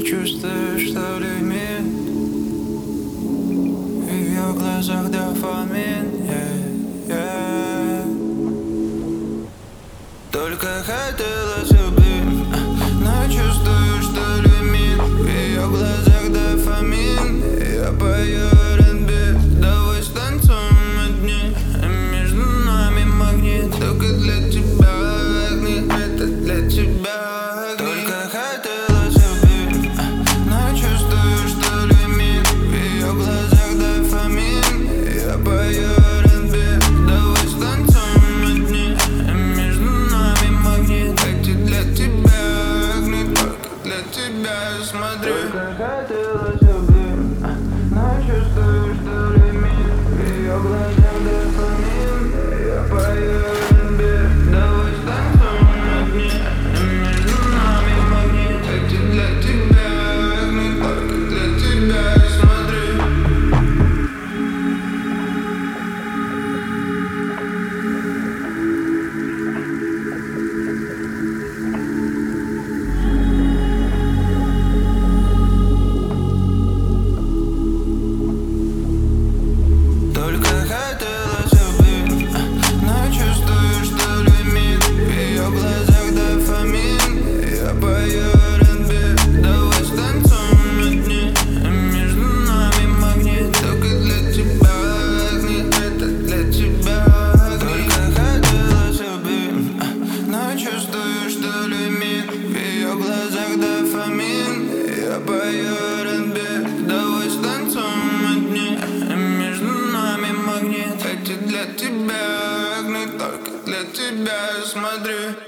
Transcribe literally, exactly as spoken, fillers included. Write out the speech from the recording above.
чувствуешь, что лимит в ее глазах дофамин, yeah, yeah. Только хотелось убить, но чувствую, что лимит в ее глазах дофамин. Я пою эр энд би, давай станцуем одни, между нами магнит. Только для тебя огни, это для тебя огни. Только хотелось убить, но чувствую, что лимит в ее глазах дофамин. Я пою эр энд би, давай станцуем одни, между нами магнит. Эти для тебя огни, только для тебя смотрю. Только хотелось убить, но чувствую, что лимит в ее глазах дофамин. Я пою эр энд би, давай станцуем одни, между нами магнит. Эти для тебя огни, только для тебя смотрю. Только хотелось убить, но чувствую, что лимит в ее глазах дофамин. Я пою эр энд би, давай станцуем одни, между нами магнит. Только для тебя огни, это для тебя огни. Только хотелось убить, но чувствую, что лимит в ее глазах дофамин. Я пою эр энд би, давай станцуем одни, между нами магнит. Эти для тебя огни, только для тебя смотрю.